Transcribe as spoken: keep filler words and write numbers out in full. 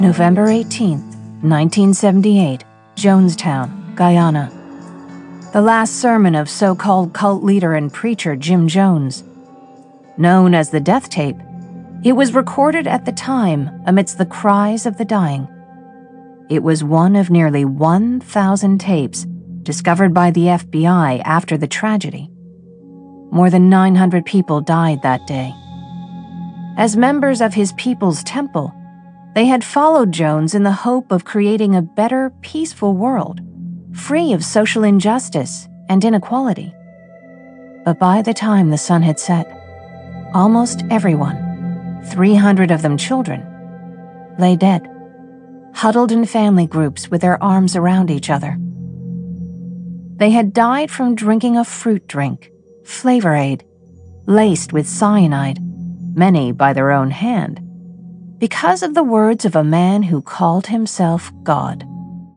November eighteenth, nineteen seventy-eight, Jonestown, Guyana. The last sermon of so-called cult leader and preacher Jim Jones. Known as the Death Tape, it was recorded at the time amidst the cries of the dying. It was one of nearly one thousand tapes discovered by the F B I after the tragedy. More than nine hundred people died that day. As members of his people's temple, they had followed Jones in the hope of creating a better, peaceful world, free of social injustice and inequality. But by the time the sun had set, almost everyone, three hundred of them children, lay dead, huddled in family groups with their arms around each other. They had died from drinking a fruit drink, Flavor Aid, laced with cyanide, many by their own hand, because of the words of a man who called himself God.